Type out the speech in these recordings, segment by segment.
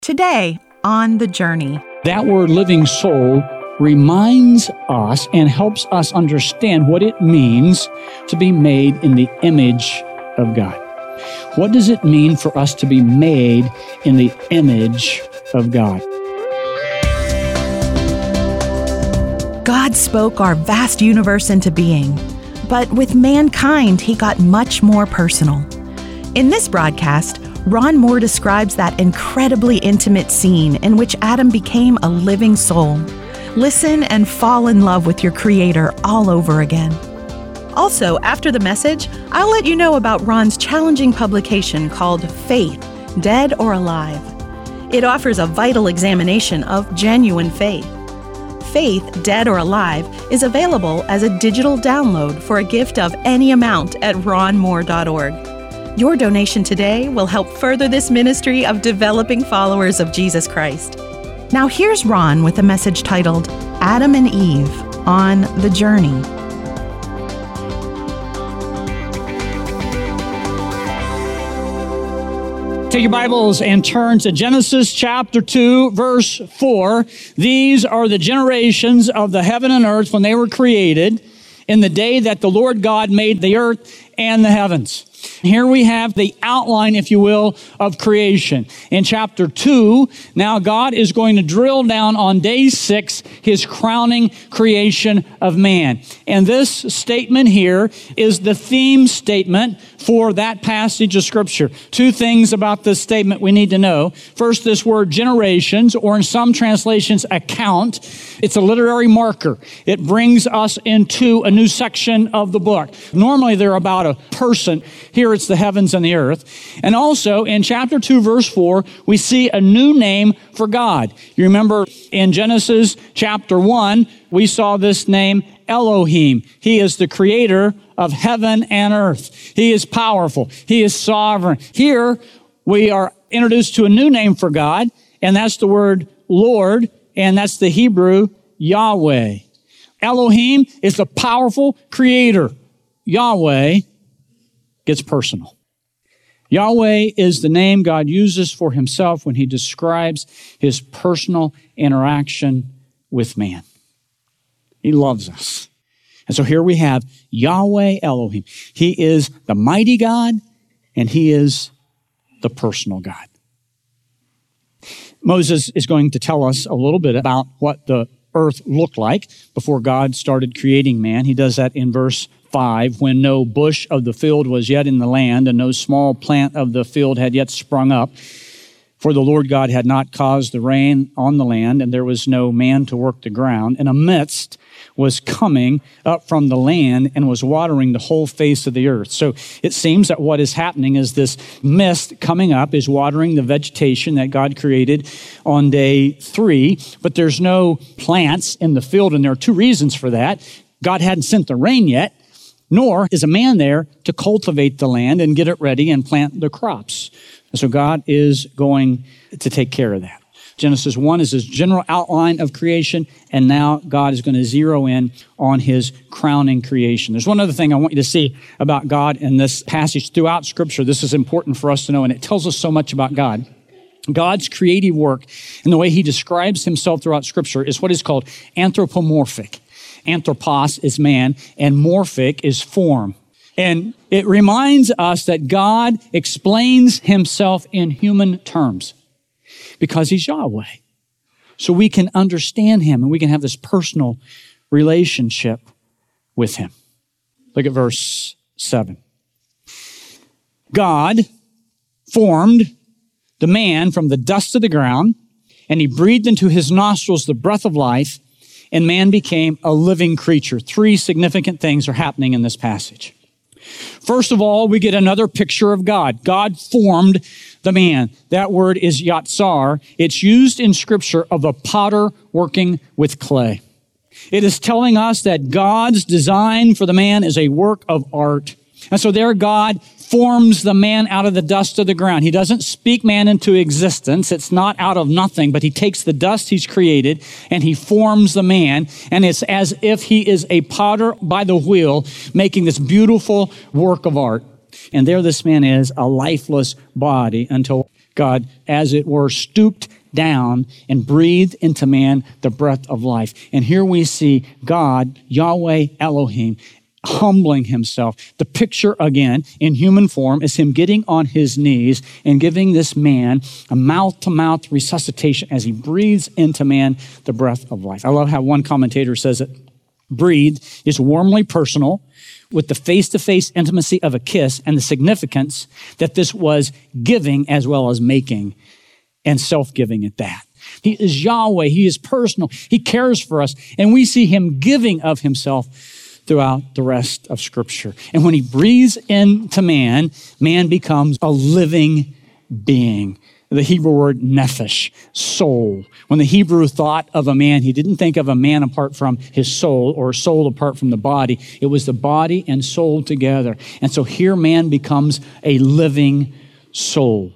Today, on The Journey. That word living soul reminds us and helps us understand what it means to be made in the image of God. What does it mean for us to be made in the image of God? God spoke our vast universe into being, but with mankind, he got much more personal. In this broadcast, Ron Moore describes that incredibly intimate scene in which Adam became a living soul. Listen and fall in love with your Creator all over again. Also, after the message, I'll let you know about Ron's challenging publication called Faith, Dead or Alive. It offers a vital examination of genuine faith. Faith, Dead or Alive is available as a digital download for a gift of any amount at ronmoore.org. Your donation today will help further this ministry of developing followers of Jesus Christ. Now here's Ron with a message titled Adam and Eve on The Journey. Take your Bibles and turn to Genesis chapter 2, verse 4. These are the generations of the heaven and earth when they were created in the day that the Lord God made the earth and the heavens. Here we have the outline, if you will, of creation. In chapter 2, now God is going to drill down on day 6, his crowning creation of man. And this statement here is the theme statement for that passage of Scripture. Two things about this statement we need to know. First, this word generations, or in some translations, account. It's a literary marker. It brings us into a new section of the book. Normally, they're about a person. Here it's the heavens and the earth. And also in chapter 2, verse 4, we see a new name for God. You remember in Genesis chapter 1, we saw this name Elohim. He is the creator of heaven and earth. He is powerful. He is sovereign. Here we are introduced to a new name for God, and that's the word Lord, and that's the Hebrew Yahweh. Elohim is the powerful creator. Yahweh gets personal. Yahweh is the name God uses for himself when he describes his personal interaction with man. He loves us. And so here we have Yahweh Elohim. He is the mighty God, and he is the personal God. Moses is going to tell us a little bit about what the earth looked like before God started creating man. He does that in verse 5, when no bush of the field was yet in the land, and no small plant of the field had yet sprung up. For the Lord God had not caused the rain on the land, and there was no man to work the ground. And a mist was coming up from the land and was watering the whole face of the earth. So it seems that what is happening is this mist coming up is watering the vegetation that God created on day 3, but there's no plants in the field, and there are two reasons for that. God hadn't sent the rain yet, nor is a man there to cultivate the land and get it ready and plant the crops. And so God is going to take care of that. Genesis 1 is his general outline of creation, and now God is going to zero in on his crowning creation. There's one other thing I want you to see about God in this passage throughout Scripture. This is important for us to know, and it tells us so much about God. God's creative work and the way he describes himself throughout Scripture is what is called anthropomorphic. Anthropos is man, and morphic is form. And it reminds us that God explains himself in human terms because he's Yahweh. So we can understand him and we can have this personal relationship with him. Look at verse 7. God formed the man from the dust of the ground, and he breathed into his nostrils the breath of life, and man became a living creature. Three significant things are happening in this passage. First of all, we get another picture of God. God formed the man. That word is yatsar. It's used in Scripture of a potter working with clay. It is telling us that God's design for the man is a work of art. And so there God forms the man out of the dust of the ground. He doesn't speak man into existence. It's not out of nothing, but he takes the dust he's created and he forms the man. And it's as if he is a potter by the wheel, making this beautiful work of art. And there this man is, a lifeless body, until God, as it were, stooped down and breathed into man the breath of life. And here we see God, Yahweh Elohim, humbling himself. The picture, again, in human form is him getting on his knees and giving this man a mouth-to-mouth resuscitation as he breathes into man the breath of life. I love how one commentator says it. Breathe is warmly personal with the face-to-face intimacy of a kiss and the significance that this was giving as well as making and self-giving at that. He is Yahweh. He is personal. He cares for us. And we see him giving of himself throughout the rest of Scripture. And when he breathes into man, man becomes a living being. The Hebrew word nephesh, soul. When the Hebrew thought of a man, he didn't think of a man apart from his soul or soul apart from the body. It was the body and soul together. And so here man becomes a living soul.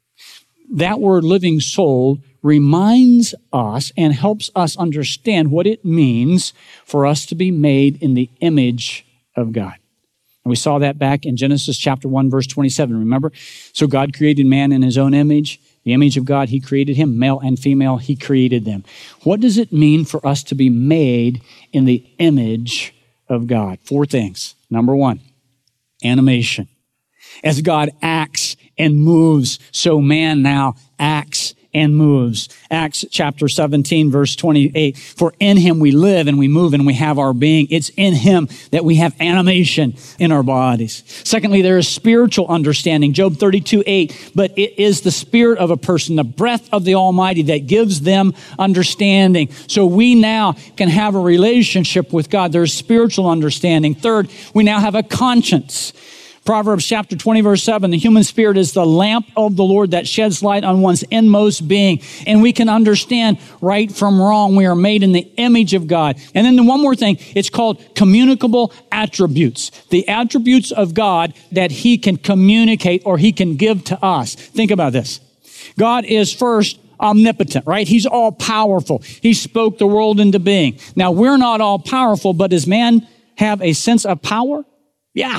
That word living soul reminds us and helps us understand what it means for us to be made in the image of God. And we saw that back in Genesis chapter 1, verse 27, remember? So God created man in his own image. The image of God, he created him. Male and female, he created them. What does it mean for us to be made in the image of God? 4 things. Number 1, animation. As God acts and moves, so man now acts and moves. Acts chapter 17, verse 28. For in him we live and we move and we have our being. It's in him that we have animation in our bodies. Secondly, there is spiritual understanding. Job 32:8. But it is the spirit of a person, the breath of the Almighty that gives them understanding. So we now can have a relationship with God. There's spiritual understanding. Third, we now have a conscience. Proverbs chapter 20, verse 7, the human spirit is the lamp of the Lord that sheds light on one's inmost being. And we can understand right from wrong. We are made in the image of God. And then one more thing, it's called communicable attributes. The attributes of God that he can communicate or he can give to us. Think about this. God is first omnipotent, right? He's all powerful. He spoke the world into being. Now, we're not all powerful, but does man have a sense of power? Yeah.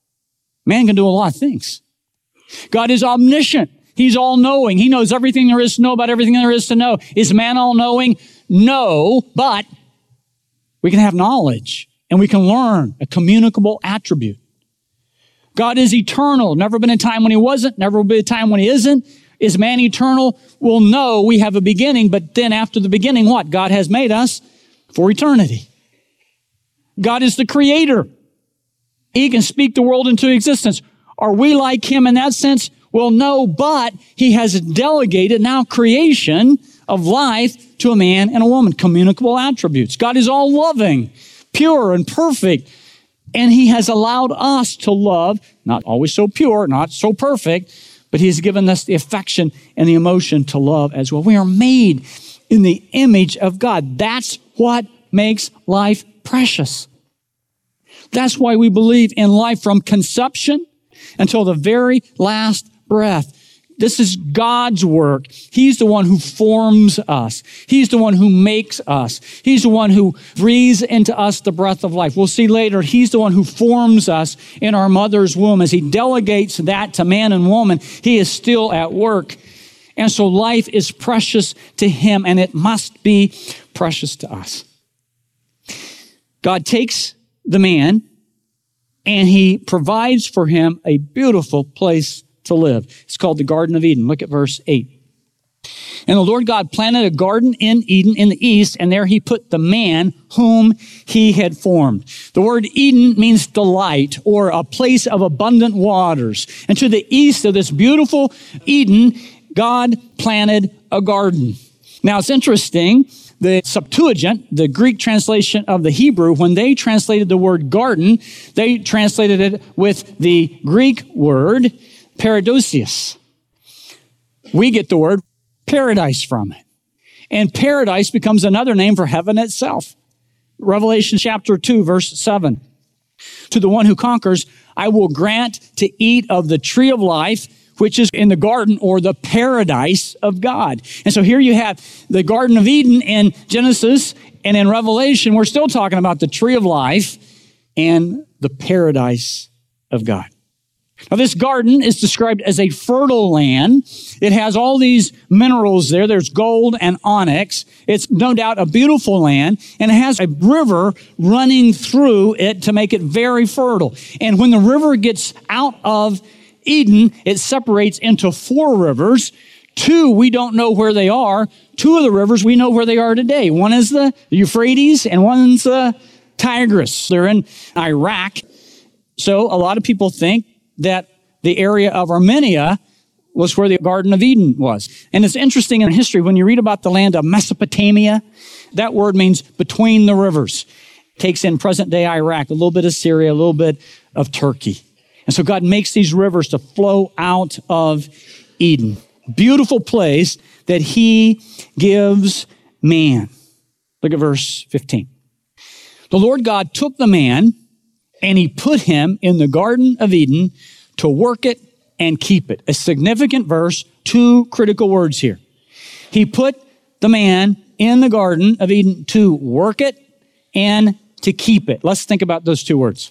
Man can do a lot of things. God is omniscient. He's all-knowing. He knows everything there is to know about everything there is to know. Is man all-knowing? No, but we can have knowledge and we can learn, a communicable attribute. God is eternal. Never been a time when he wasn't, never will be a time when he isn't. Is man eternal? Well, no, we have a beginning, but then after the beginning, what? God has made us for eternity. God is the creator. He can speak the world into existence. Are we like him in that sense? Well, no, but he has delegated now creation of life to a man and a woman, communicable attributes. God is all loving, pure and perfect, and he has allowed us to love, not always so pure, not so perfect, but he's given us the affection and the emotion to love as well. We are made in the image of God. That's what makes life precious. That's why we believe in life from conception until the very last breath. This is God's work. He's the one who forms us. He's the one who makes us. He's the one who breathes into us the breath of life. We'll see later, he's the one who forms us in our mother's womb. As he delegates that to man and woman, he is still at work. And so life is precious to him, and it must be precious to us. God takes the man, and he provides for him a beautiful place to live. It's called the Garden of Eden. Look at verse 8. And the Lord God planted a garden in Eden in the east, and there he put the man whom he had formed. The word Eden means delight, or a place of abundant waters. And to the east of this beautiful Eden, God planted a garden. Now it's interesting. The Septuagint, the Greek translation of the Hebrew, when they translated the word garden, they translated it with the Greek word paradosius. We get the word paradise from it. And paradise becomes another name for heaven itself. Revelation chapter 2, verse 7. To the one who conquers, I will grant to eat of the tree of life, which is in the garden or the paradise of God. And so here you have the Garden of Eden in Genesis, and in Revelation, we're still talking about the tree of life and the paradise of God. Now, this garden is described as a fertile land. It has all these minerals there. There's gold and onyx. It's no doubt a beautiful land, and it has a river running through it to make it very fertile. And when the river gets out of Eden, it separates into 4 rivers. 2, we don't know where they are. 2 of the rivers, we know where they are today. One is the Euphrates, and one's the Tigris. They're in Iraq. So a lot of people think that the area of Armenia was where the Garden of Eden was. And it's interesting in history, when you read about the land of Mesopotamia, that word means between the rivers. It takes in present-day Iraq, a little bit of Syria, a little bit of Turkey. And so God makes these rivers to flow out of Eden. Beautiful place that he gives man. Look at verse 15. The Lord God took the man and he put him in the Garden of Eden to work it and keep it. A significant verse, 2 critical words here. He put the man in the Garden of Eden to work it and to keep it. Let's think about those 2 words.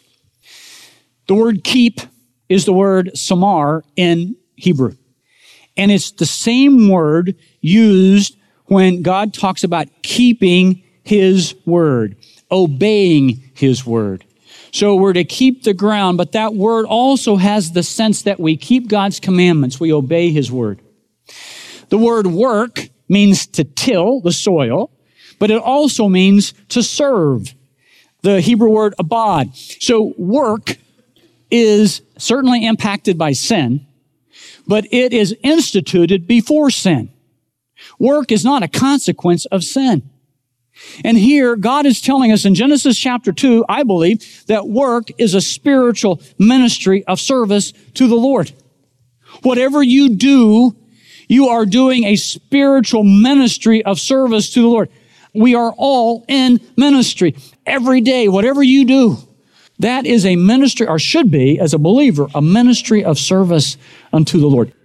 The word keep is the word samar in Hebrew. And it's the same word used when God talks about keeping his word, obeying his word. So we're to keep the ground, but that word also has the sense that we keep God's commandments. We obey his word. The word work means to till the soil, but it also means to serve. The Hebrew word abad. So work is certainly impacted by sin, but it is instituted before sin. Work is not a consequence of sin. And here, God is telling us in Genesis chapter 2, I believe, that work is a spiritual ministry of service to the Lord. Whatever you do, you are doing a spiritual ministry of service to the Lord. We are all in ministry. Every day, whatever you do, that is a ministry, or should be, as a believer, a ministry of service unto the Lord.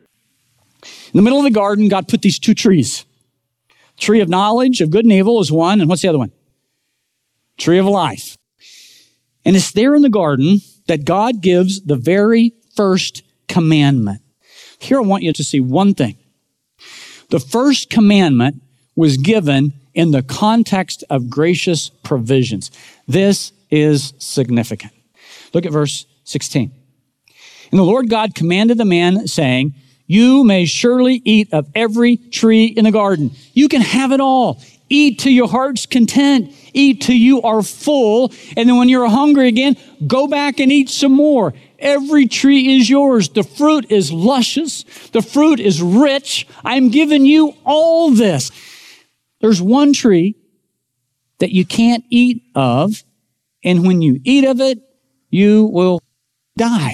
In the middle of the garden, God put these 2 trees. Tree of knowledge of good and evil is one, and what's the other one? Tree of life. And it's there in the garden that God gives the very first commandment. Here I want you to see one thing. The first commandment was given in the context of gracious provisions. This is significant. Look at verse 16. And the Lord God commanded the man, saying, you may surely eat of every tree in the garden. You can have it all. Eat to your heart's content. Eat till you are full. And then when you're hungry again, go back and eat some more. Every tree is yours. The fruit is luscious. The fruit is rich. I'm giving you all this. There's one tree that you can't eat of. And when you eat of it, you will die.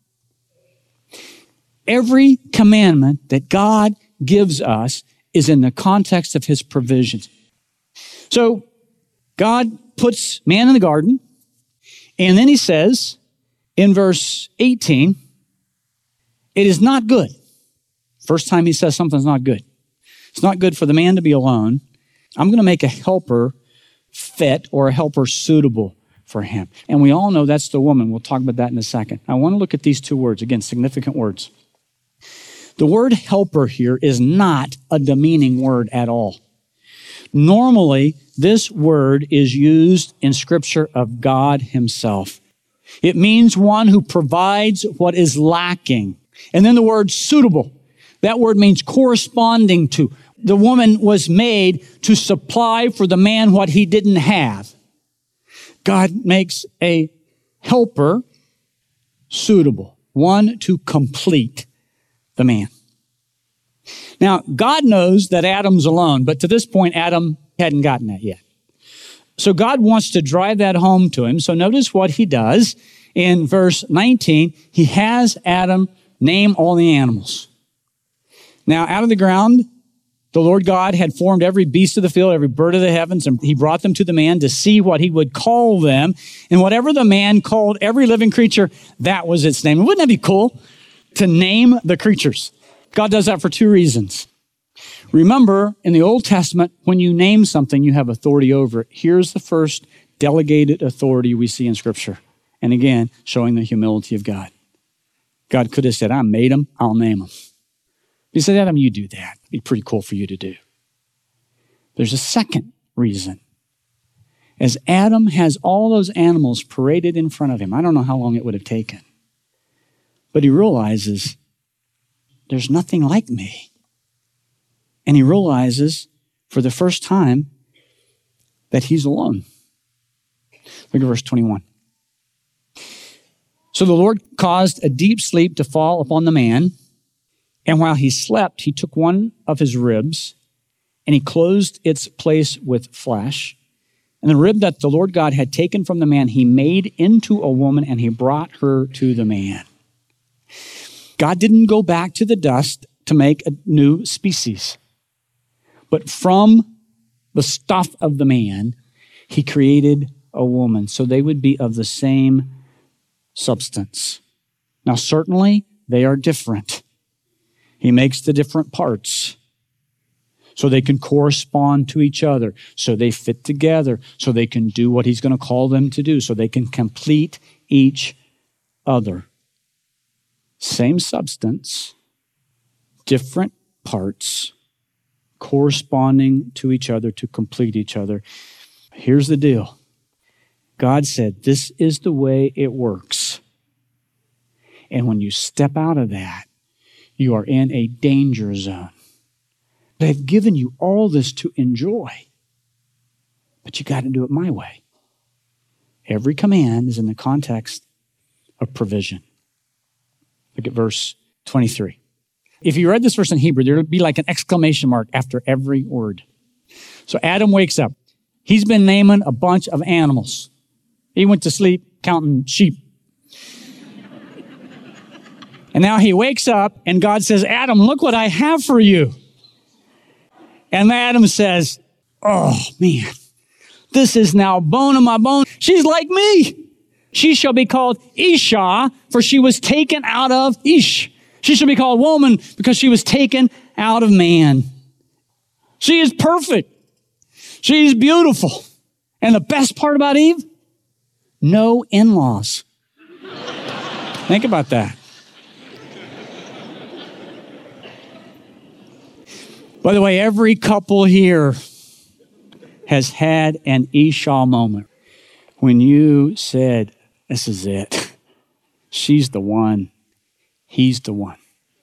Every commandment that God gives us is in the context of his provisions. So God puts man in the garden, and then he says in verse 18, it is not good. First time he says something's not good. It's not good for the man to be alone. I'm going to make a helper fit or a helper suitable for him. And we all know that's the woman. We'll talk about that in a second. I want to look at these 2 words. Again, significant words. The word helper here is not a demeaning word at all. Normally, this word is used in Scripture of God himself. It means one who provides what is lacking. And then the word suitable. That word means corresponding to. The woman was made to supply for the man what he didn't have. God makes a helper suitable, one to complete the man. Now, God knows that Adam's alone, but to this point, Adam hadn't gotten that yet. So God wants to drive that home to him. So notice what he does. In verse 19, he has Adam name all the animals. Now, out of the ground, the Lord God had formed every beast of the field, every bird of the heavens, and he brought them to the man to see what he would call them. And whatever the man called every living creature, that was its name. Wouldn't that be cool to name the creatures? God does that for 2 reasons. Remember, in the Old Testament, when you name something, you have authority over it. Here's the first delegated authority we see in Scripture. And again, showing the humility of God. God could have said, I made them, I'll name them. He said, Adam, you do that. It'd be pretty cool for you to do. There's a second reason. As Adam has all those animals paraded in front of him, I don't know how long it would have taken, but he realizes there's nothing like me. And he realizes for the first time that he's alone. Look at verse 21. So the Lord caused a deep sleep to fall upon the man, and while he slept, he took one of his ribs, and he closed its place with flesh. And the rib that the Lord God had taken from the man, he made into a woman, and he brought her to the man. God didn't go back to the dust to make a new species, but from the stuff of the man, he created a woman, so they would be of the same substance. Now, certainly, they are different. He makes the different parts so they can correspond to each other, so they fit together, so they can do what he's going to call them to do, so they can complete each other. Same substance, different parts, corresponding to each other to complete each other. Here's the deal. God said, this is the way it works. And when you step out of that, you are in a danger zone. They've given you all this to enjoy, but you got to do it my way. Every command is in the context of provision. Look at verse 23. If you read this verse in Hebrew, there would be like an exclamation mark after every word. So Adam wakes up. He's been naming a bunch of animals. He went to sleep counting sheep. And now he wakes up and God says, Adam, look what I have for you. And Adam says, oh man, this is now bone of my bone. She's like me. She shall be called Isha, for she was taken out of Ish. She shall be called woman because she was taken out of man. She is perfect. She's beautiful. And the best part about Eve, no in-laws. Think about that. By the way, every couple here has had an Isha moment when you said, this is it. She's the one. He's the one.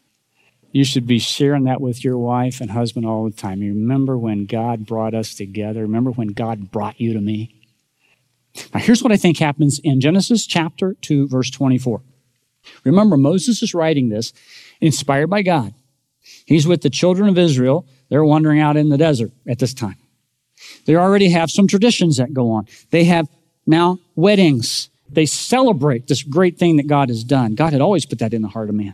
You should be sharing that with your wife and husband all the time. You remember when God brought us together? Remember when God brought you to me? Now, here's what I think happens in Genesis chapter 2, verse 24. Remember, Moses is writing this, inspired by God. He's with the children of Israel. They're wandering out in the desert at this time. They already have some traditions that go on. They have now weddings. They celebrate this great thing that God has done. God had always put that in the heart of man.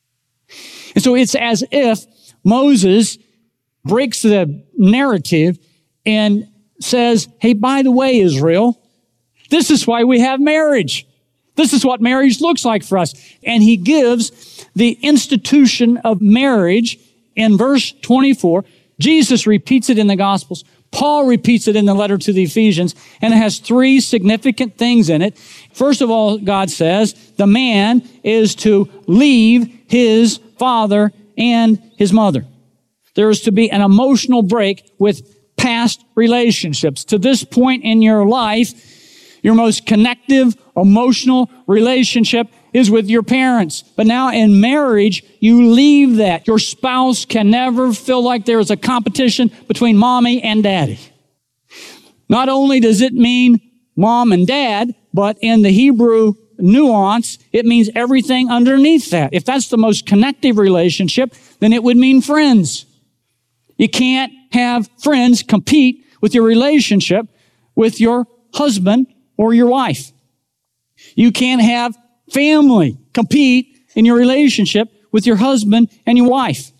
And so it's as if Moses breaks the narrative and says, hey, by the way, Israel, this is why we have marriage. This is what marriage looks like for us. And he gives the institution of marriage in verse 24. Jesus repeats it in the Gospels. Paul repeats it in the letter to the Ephesians, and it has three significant things in it. First of all, God says the man is to leave his father and his mother. There is to be an emotional break with past relationships. To this point in your life, your most connective, emotional relationship is with your parents. But now in marriage, you leave that. Your spouse can never feel like there is a competition between mommy and daddy. Not only does it mean mom and dad, but in the Hebrew nuance, it means everything underneath that. If that's the most connective relationship, then it would mean friends. You can't have friends compete with your relationship with your husband or your wife. You can't have family compete in your relationship with your husband and your wife.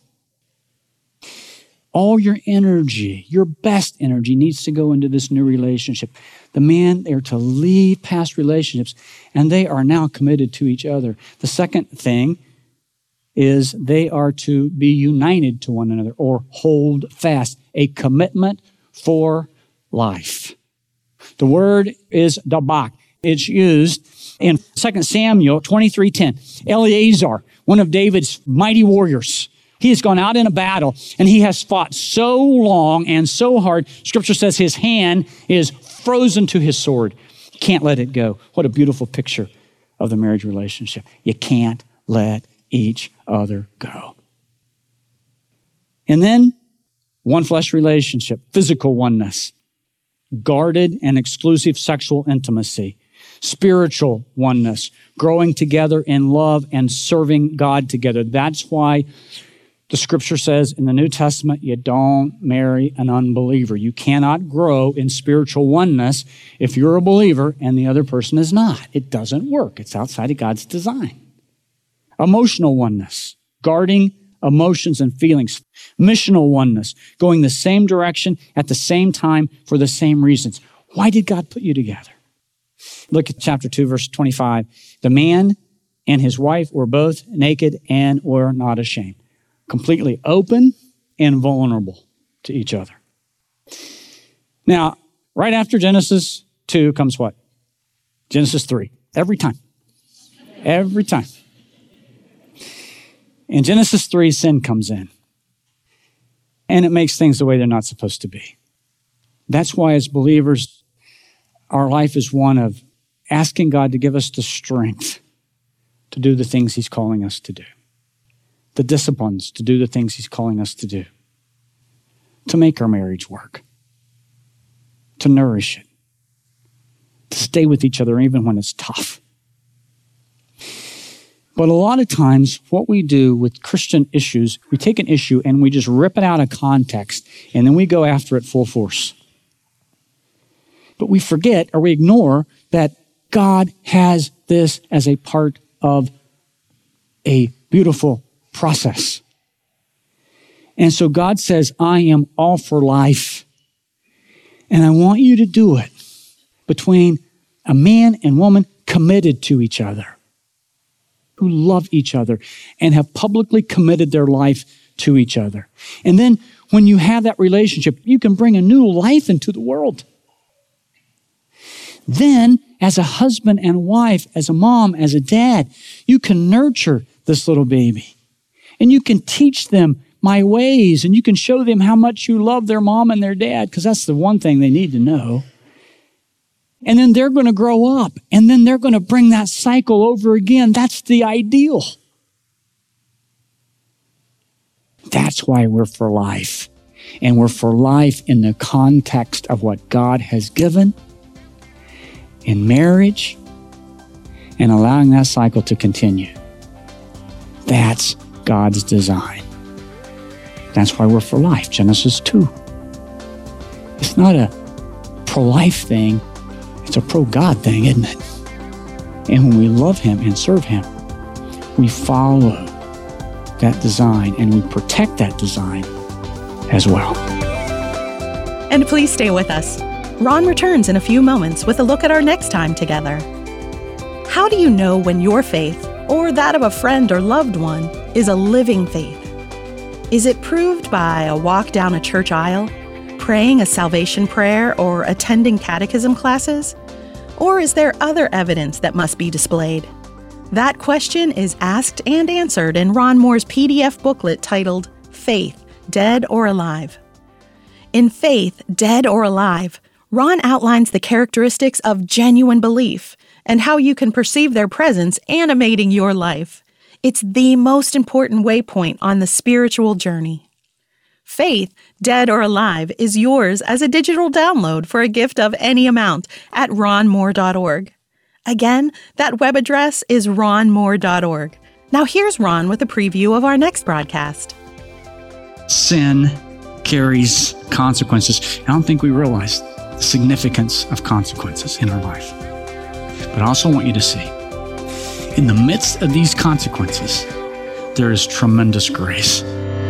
All your energy, your best energy, needs to go into this new relationship. The man, they're to leave past relationships, and they are now committed to each other. The second thing is they are to be united to one another or hold fast, a commitment for life. The word is dabak. It's used In 2 Samuel 23:10, Eleazar, one of David's mighty warriors, he has gone out in a battle and he has fought so long and so hard. Scripture says his hand is frozen to his sword. You can't let it go. What a beautiful picture of the marriage relationship. You can't let each other go. And then one flesh relationship, physical oneness, guarded and exclusive sexual intimacy, spiritual oneness, growing together in love and serving God together. That's why the scripture says in the New Testament, you don't marry an unbeliever. You cannot grow in spiritual oneness if you're a believer and the other person is not. It doesn't work. It's outside of God's design. Emotional oneness, guarding emotions and feelings. Missional oneness, going the same direction at the same time for the same reasons. Why did God put you together? Look at chapter 2, verse 25. The man and his wife were both naked and were not ashamed. Completely open and vulnerable to each other. Now, right after Genesis 2 comes what? Genesis 3. Every time. Every time. In Genesis 3, sin comes in. And it makes things the way they're not supposed to be. That's why as believers, our life is one of asking God to give us the strength to do the things He's calling us to do. The disciplines to do the things He's calling us to do. To make our marriage work. To nourish it. To stay with each other even when it's tough. But a lot of times what we do with Christian issues, we take an issue and we just rip it out of context and then we go after it full force. But we forget or we ignore that God has this as a part of a beautiful process. And so God says, I am all for life. And I want you to do it between a man and woman committed to each other, who love each other and have publicly committed their life to each other. And then when you have that relationship, you can bring a new life into the world. Then, as a husband and wife, as a mom, as a dad, you can nurture this little baby. And you can teach them my ways, and you can show them how much you love their mom and their dad, because that's the one thing they need to know. And then they're going to grow up, and then they're going to bring that cycle over again. That's the ideal. That's why we're for life. And we're for life in the context of what God has given in marriage and allowing that cycle to continue. That's God's design. That's why we're for life. Genesis 2. It's not a pro-life thing. It's a pro-God thing, isn't it? And when we love Him and serve Him, we follow that design and we protect that design as well. And please stay with us. Ron returns in a few moments with a look at our next time together. How do you know when your faith, or that of a friend or loved one, is a living faith? Is it proved by a walk down a church aisle, praying a salvation prayer, or attending catechism classes? Or is there other evidence that must be displayed? That question is asked and answered in Ron Moore's PDF booklet titled Faith, Dead or Alive. In Faith, Dead or Alive, Ron outlines the characteristics of genuine belief and how you can perceive their presence animating your life. It's the most important waypoint on the spiritual journey. Faith, Dead or Alive is yours as a digital download for a gift of any amount at ronmoore.org. Again, that web address is ronmoore.org. Now here's Ron with a preview of our next broadcast. Sin carries consequences. I don't think we realize the significance of consequences in our life. But I also want you to see, in the midst of these consequences, there is tremendous grace.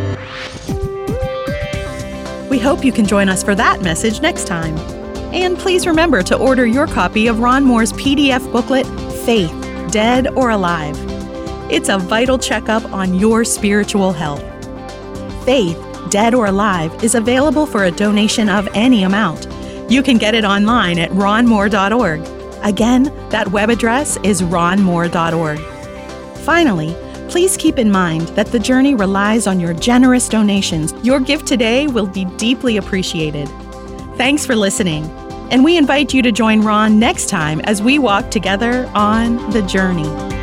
We hope you can join us for that message next time. And please remember to order your copy of Ron Moore's PDF booklet, Faith, Dead or Alive. It's a vital checkup on your spiritual health. Faith, Dead or Alive is available for a donation of any amount. You can get it online at ronmoore.org. Again, that web address is ronmoore.org. Finally, please keep in mind that the journey relies on your generous donations. Your gift today will be deeply appreciated. Thanks for listening, and we invite you to join Ron next time as we walk together on the journey.